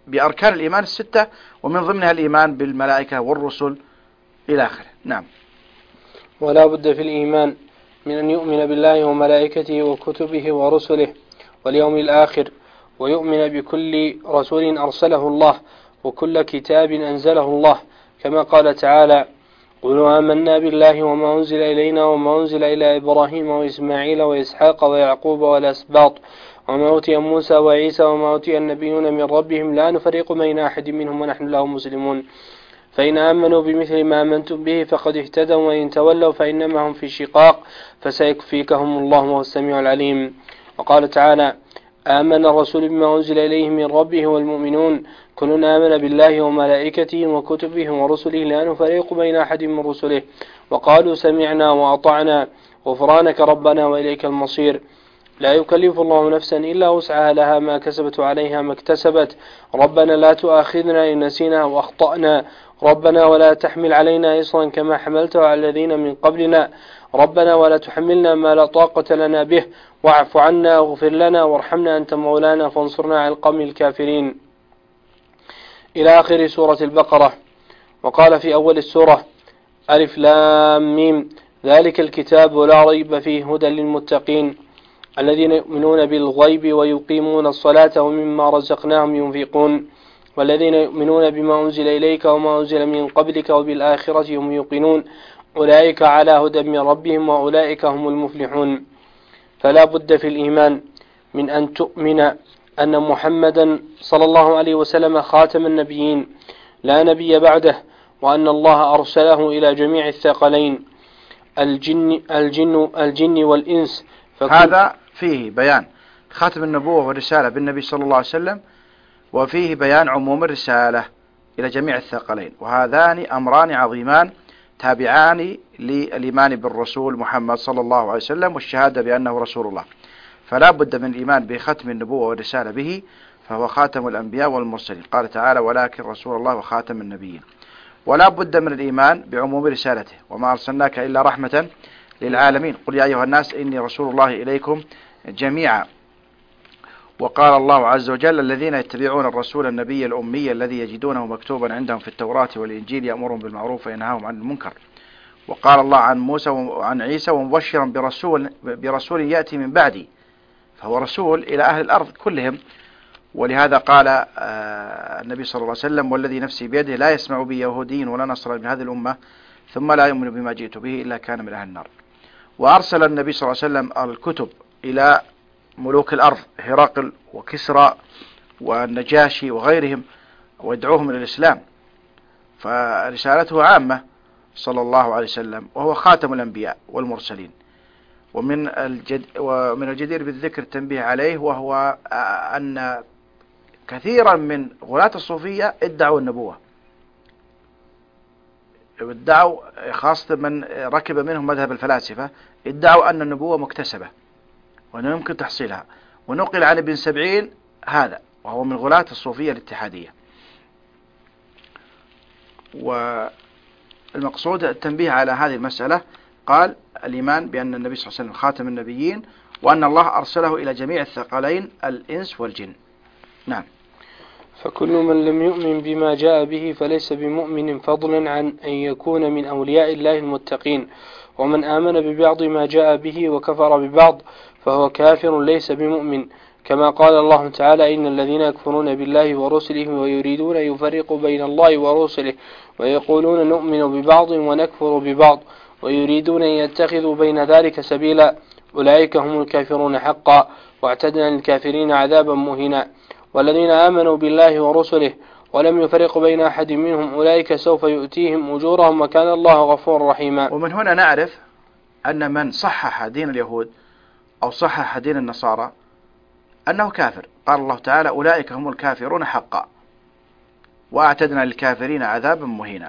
بأركان الإيمان الستة، ومن ضمنها الإيمان بالملائكة والرسل إلى آخره. نعم. ولا بد في الإيمان من أن يؤمن بالله وملائكته وكتبه ورسله واليوم الآخر، ويؤمن بكل رسول أرسله الله وكل كتاب أنزله الله، كما قال تعالى: قولوا آمنا بالله وما أنزل إلينا وما أنزل إلى إبراهيم وإسماعيل وإسحاق ويعقوب والأسباط وما أوتي موسى وعيسى وما أوتي النبيون من ربهم لا نفرق بين أحد منهم ونحن له مسلمون، فإن آمنوا بمثل ما آمنتم به فقد اهتدوا، وإن تولوا فإنما هم في شقاق فسيكفيكهم الله وهو السميع العليم. وقال تعالى: آمن الرسول بما أنزل إليه من ربه والمؤمنون كل آمن بالله وملائكته وكتبه ورسله لا نفرق بين أحد من رسله وقالوا سمعنا وأطعنا غفرانك ربنا وإليك المصير. لا يكلف الله نفسا إلا وسعها لها ما كسبت وعليها ما اكتسبت، ربنا لا تؤاخذنا إن نسينا وأخطأنا، ربنا ولا تحمل علينا إصرا كما حملته على الذين من قبلنا، ربنا ولا تحملنا ما لا طاقة لنا به، واعف عنا واغفر لنا وارحمنا أنت مولانا فانصرنا على القوم الكافرين، إلى آخر سورة البقرة. وقال في أول السورة: ألف لام ميم ذلك الكتاب لا ريب فيه هدى للمتقين الذين يؤمنون بالغيب ويقيمون الصلاة ومما رزقناهم ينفقون والذين يؤمنون بما أنزل إليك وما أنزل من قبلك وبالآخرة هم يوقنون أولئك على هدى من ربهم وأولئك هم المفلحون. فلا بد في الإيمان من أن تؤمن أن محمدا صلى الله عليه وسلم خاتم النبيين لا نبي بعده، وأن الله أرسله إلى جميع الثقلين الجن والإنس. هذا فيه بيان خاتم النبوة والرسالة بالنبي صلى الله عليه وسلم، وفيه بيان عموم الرسالة إلى جميع الثقلين، وهذان أمران عظيمان تابعان للإيمان بالرسول محمد صلى الله عليه وسلم والشهادة بأنه رسول الله. فلا بد من الإيمان بختم النبوة والرسالة به، فهو خاتم الأنبياء والمرسلين، قال تعالى: ولكن رسول الله وخاتم النبيين. ولا بد من الإيمان بعموم رسالته، وما أرسلناك إلا رحمة للعالمين، قل يا أيها الناس إني رسول الله إليكم جميعا. وقال الله عز وجل: الذين يتبعون الرسول النبي الأمي الذي يجدونه مكتوبا عندهم في التوراة والإنجيل يأمرهم بالمعروف وينهاهم عن المنكر. وقال الله عن موسى وعن عيسى: ومبشرا برسول يأتي من بعدي، فهو رسول إلى أهل الأرض كلهم. ولهذا قال النبي صلى الله عليه وسلم: والذي نفسي بيده لا يسمع بي يهودي ولا نصراني من هذه الأمة ثم لا يؤمن بما جئت به إلا كان من أهل النار. وأرسل النبي صلى الله عليه وسلم الكتب إلى ملوك الأرض هرقل وكسرى والنجاشي وغيرهم ويدعوهم إلى الإسلام، فرسالته عامة صلى الله عليه وسلم، وهو خاتم الأنبياء والمرسلين. ومن الجدير بالذكر التنبيه عليه، وهو أن كثيرا من غلاة الصوفية ادعوا النبوة، ادعوا خاصة من ركب منهم مذهب الفلاسفة، ادعوا أن النبوة مكتسبة وأنه يمكن تحصيلها، ونقل عن ابن سبعين هذا، وهو من غلاة الصوفية الاتحادية. والمقصود التنبيه على هذه المسألة، قال: الإيمان بأن النبي صلى الله عليه وسلم خاتم النبيين، وأن الله أرسله إلى جميع الثقلين الإنس والجن. نعم. فكل من لم يؤمن بما جاء به فليس بمؤمن، فضلا عن أن يكون من أولياء الله المتقين. ومن آمن ببعض ما جاء به وكفر ببعض فهو كافر ليس بمؤمن، كما قال الله تعالى: إن الذين يكفرون بالله ورسله ويريدون يفرقوا بين الله ورسله ويقولون نؤمن ببعض ونكفر ببعض ويريدون أن يتخذوا بين ذلك سبيلا أولئك هم الكافرون حقا واعتدنا للكافرين عذابا مهينا. والذين آمنوا بالله ورسله ولم يفرقوا بين أحد منهم أولئك سوف يؤتيهم أجورهم وكان الله غفورا رحيما. ومن هنا نعرف أن من صحح دين اليهود أو صحح دين النصارى أنه كافر. قال الله تعالى: أولئك هم الكافرون حقا وأعتدنا للكافرين عذابا مهينا.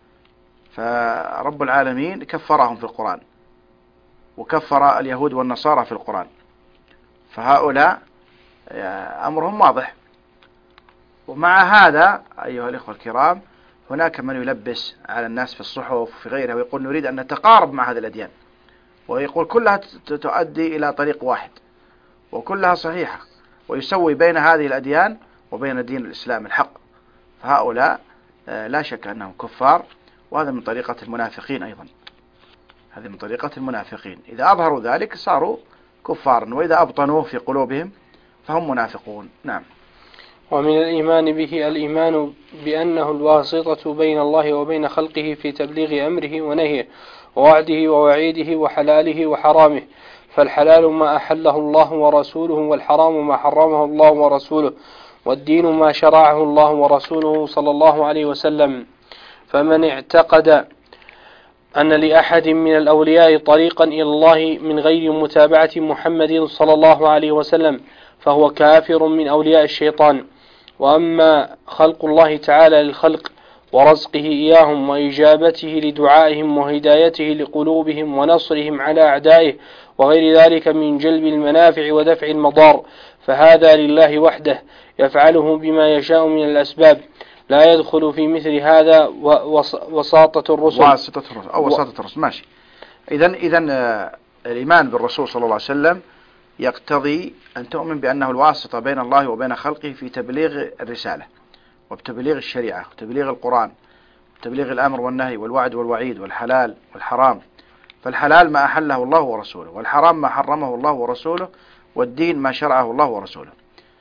فرب العالمين كفرهم في القرآن، وكفر اليهود والنصارى في القرآن، فهؤلاء أمرهم واضح. ومع هذا أيها الإخوة الكرام، هناك من يلبس على الناس في الصحف وفي غيرها ويقول: نريد أن نتقارب مع هذه الأديان، ويقول كلها تؤدي إلى طريق واحد وكلها صحيحة، ويسوي بين هذه الأديان وبين دين الإسلام الحق، فهؤلاء لا شك أنهم كفار، وهذا من طريقة المنافقين أيضا، هذه من طريقة المنافقين، إذا أظهروا ذلك صاروا كفارا، وإذا أبطنوه في قلوبهم فهم منافقون. نعم. ومن الإيمان به الإيمان بأنه الواسطة بين الله وبين خلقه في تبليغ أمره ونهيه ووعده ووعيده وحلاله وحرامه، فالحلال ما أحله الله ورسوله، والحرام ما حرمه الله ورسوله، والدين ما شرعه الله ورسوله صلى الله عليه وسلم. فمن اعتقد أن لأحد من الأولياء طريقا إلى الله من غير متابعة محمد صلى الله عليه وسلم فهو كافر من أولياء الشيطان. وأما خلق الله تعالى للخلق ورزقه إياهم وإجابته لدعائهم وهدايته لقلوبهم ونصرهم على أعدائه وغير ذلك من جلب المنافع ودفع المضار، فهذا لله وحده يفعله بما يشاء من الأسباب، لا يدخل في مثل هذا وساطة الرسل أو وساطة الرسل. ماشي. إذن الإيمان بالرسول صلى الله عليه وسلم يقتضي أن تؤمن بأنه الواسطة بين الله وبين خلقه في تبليغ الرسالة وبتبليغ الشريعة وتبليغ القرآن وتبليغ الأمر والنهي والوعد والوعيد والحلال والحرام. فالحلال ما أحله الله ورسوله، والحرام ما حرمه الله ورسوله، والدين ما شرعه الله ورسوله.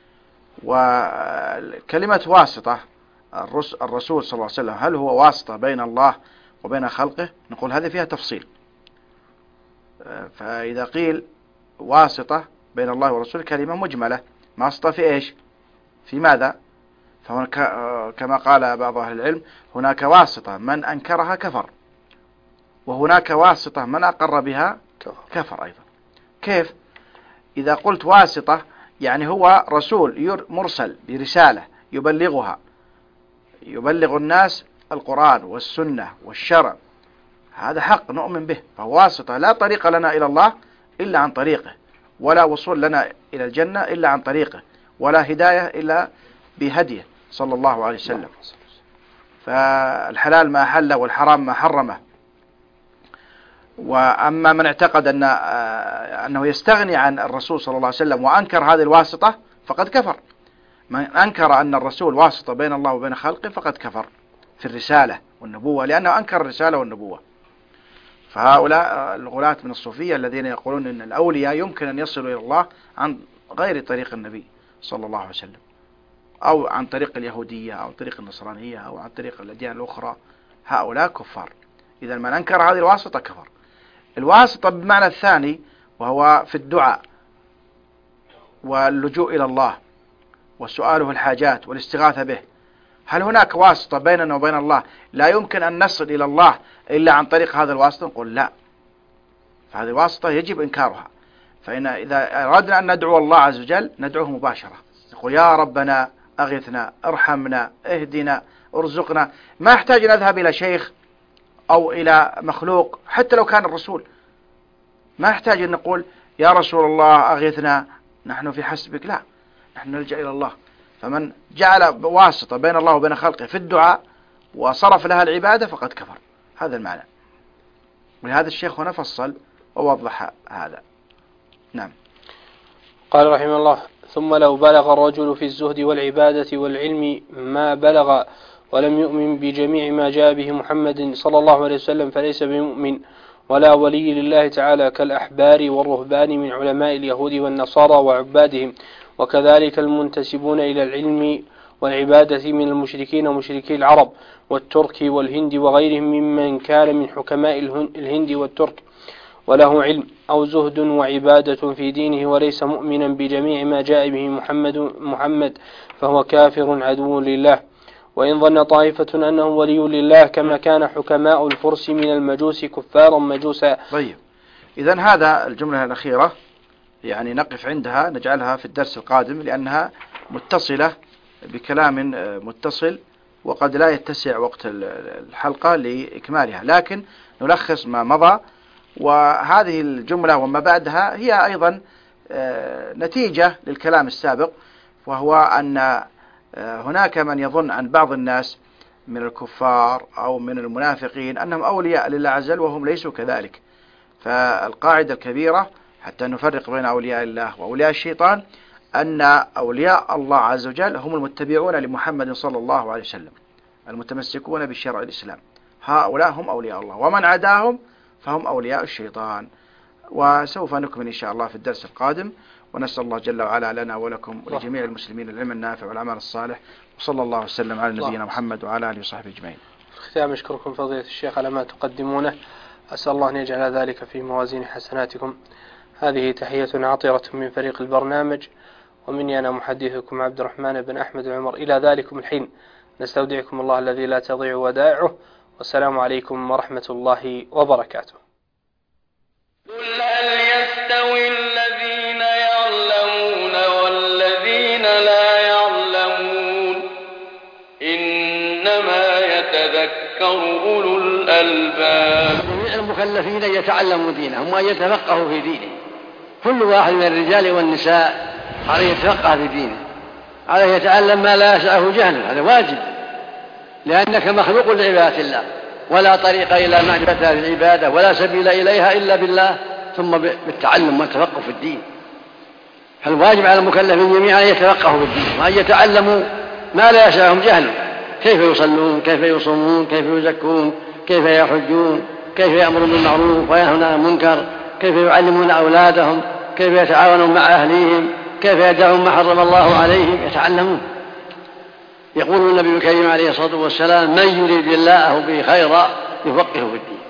وكلمة واسطة، الرسول صلى الله عليه وسلم هل هو واسطة بين الله وبين خلقه؟ نقول هذه فيها تفصيل. فإذا قيل واسطة بين الله ورسوله كلمة مجملة، واسطة في إيش؟ في ماذا؟ كما قال بعض أهل العلم هناك واسطة من أنكرها كفر، وهناك واسطة من أقر بها كفر أيضا. كيف؟ إذا قلت واسطة يعني هو رسول مرسل برسالة يبلغها، يبلغ الناس القرآن والسنة والشرع، هذا حق نؤمن به، فهو واسطة، لا طريق لنا إلى الله إلا عن طريقه، ولا وصول لنا إلى الجنة إلا عن طريقه، ولا هداية إلا بهديه صلى الله عليه وسلم. فالحلال ما أحله والحرام ما حرمه. وأما من اعتقد أنه يستغني عن الرسول صلى الله عليه وسلم وأنكر هذه الواسطة فقد كفر. من أنكر أن الرسول واسطة بين الله وبين خلقه فقد كفر في الرسالة والنبوة، لأنه أنكر الرسالة والنبوة. فهؤلاء الغلاة من الصوفية الذين يقولون أن الأولياء يمكن أن يصلوا إلى الله عن غير طريق النبي صلى الله عليه وسلم، أو عن طريق اليهودية أو طريق النصرانية أو عن طريق الأديان الأخرى، هؤلاء كفار. إذا من أنكر هذه الواسطة كفر. الواسطة بمعنى الثاني وهو في الدعاء واللجوء إلى الله وسؤاله الحاجات والاستغاثة به. هل هناك واسطة بيننا وبين الله لا يمكن أن نصل إلى الله إلا عن طريق هذا الواسطة؟ نقول لا، فهذه الواسطة يجب إنكارها. فإن إذا أردنا أن ندعو الله عز وجل ندعوه مباشرة، نقول يا ربنا أغثنا، ارحمنا، اهدنا، ارزقنا. ما يحتاج نذهب إلى شيخ أو إلى مخلوق حتى لو كان الرسول، ما يحتاج أن نقول يا رسول الله أغثنا نحن في حسبك، لا، نحن نلجأ إلى الله. فمن جعل واسطة بين الله وبين خلقه في الدعاء وصرف لها العبادة فقد كفر. هذا المعنى، ولهذا الشيخ هنا فصل ووضح هذا. نعم. قال رحمه الله: ثم لو بلغ الرجل في الزهد والعبادة والعلم ما بلغ ولم يؤمن بجميع ما جاء به محمد صلى الله عليه وسلم فليس بمؤمن ولا ولي لله تعالى، كالأحبار والرهبان من علماء اليهود والنصارى وعبادهم، وكذلك المنتسبون إلى العلم والعبادة من المشركين ومشركي العرب والترك والهند وغيرهم ممن كان من حكماء الهند والترك وله علم أو زهد وعبادة في دينه وليس مؤمنا بجميع ما جاء به محمد فهو كافر عدو لله. وإن ظن طائفة أنه ولي لله كما كان حكماء الفرس من المجوس كفارا مجوسا. طيب، إذن هذا الجملة الأخيرة يعني نقف عندها، نجعلها في الدرس القادم لأنها متصلة بكلام متصل وقد لا يتسع وقت الحلقة لإكمالها، لكن نلخص ما مضى. وهذه الجملة وما بعدها هي أيضا نتيجة للكلام السابق، وهو أن هناك من يظن عن بعض الناس من الكفار أو من المنافقين أنهم أولياء لله عز وجل وهم ليسوا كذلك. فالقاعدة الكبيرة حتى نفرق بين أولياء الله وأولياء الشيطان أن أولياء الله عز وجل هم المتبعون لمحمد صلى الله عليه وسلم، المتمسكون بشرع الإسلام، هؤلاء هم أولياء الله، ومن عداهم فهم أولياء الشيطان. وسوف نكمل إن شاء الله في الدرس القادم، ونسأل الله جل وعلا لنا ولكم ولجميع المسلمين العلم النافع والعمل الصالح، وصلى الله وسلم على نبينا محمد وعلى آله وصحبه أجمعين. في الختام أشكركم فضيلة الشيخ على ما تقدمونه، أسأل الله أن يجعل ذلك في موازين حسناتكم. هذه تحية عطرة من فريق البرنامج، ومني أنا محدثكم عبد الرحمن بن أحمد العمر. إلى ذلكم الحين نستودعكم الله الذي لا تضيع ودائعه، والسلام عليكم ورحمة الله وبركاته. قل هل يستوي الذين يعلمون والذين لا يعلمون؟ إنما يتذكر أولو الألباب. جميع المكلفين يتعلموا دينهم وأن يتفقهوا في دينه. كل واحد من الرجال والنساء عليه يتفقه في دينه، عليه يتعلم ما لا يسعه جهله، هذا واجب، لأنك مخلوق لعبادة الله، ولا طريق إلى معرفة هذه العبادة ولا سبيل إليها إلا بالله، ثم بالتعلم والتفقه في الدين. فالواجب على المكلفين جميعا أن يتفقهوا في الدين وأن يتعلموا ما لا يسعهم جهله، كيف يصلون، كيف يصومون، كيف يزكون، كيف يحجون، كيف يأمرون بالمعروف وينهون عن المنكر، كيف يعلمون أولادهم، كيف يتعاونون مع أهليهم، كيف يدعون ما حرم الله عليهم، يتعلمون. يقول النبي الكريم عليه الصلاة والسلام: من يريد الله به خيرا يفقهه في الدين.